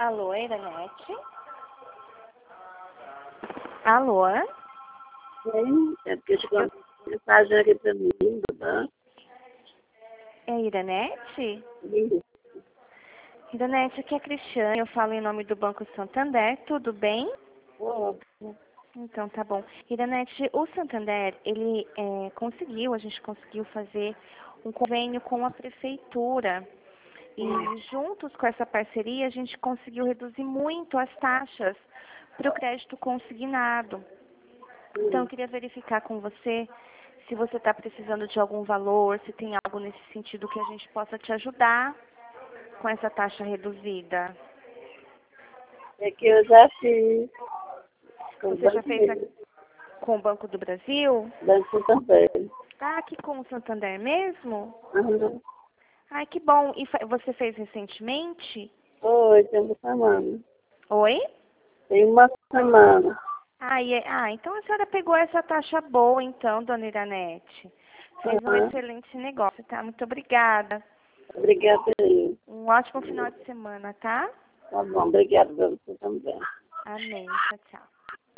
Alô, Iranete? Alô? Sim, é porque chegou uma mensagem aqui para mim, do banco. É Iranete? Sim. Iranete, aqui é a Cristiane, eu falo em nome do Banco Santander, tudo bem? Ótimo. Então, tá bom. Iranete, o Santander, ele a gente conseguiu fazer um convênio com a prefeitura. E juntos com essa parceria, a gente conseguiu reduzir muito as taxas para o crédito consignado. Então, eu queria verificar com você se você está precisando de algum valor, se tem algo nesse sentido que a gente possa te ajudar com essa taxa reduzida. É que eu já fiz com o Você já banco fez mesmo, com o Banco do Brasil? Banco Santander. Ah, aqui com o Santander mesmo? Aham. Ai, que bom. E você fez recentemente? Foi, tem uma semana. Oi? Tem uma semana. Então a senhora pegou essa taxa boa, então, dona Iranete. Fez um Aham. excelente negócio, tá? Muito obrigada. Obrigada aí. Um ótimo final de semana, tá? Tá bom, obrigada pra você também. Amém. Tchau, tchau.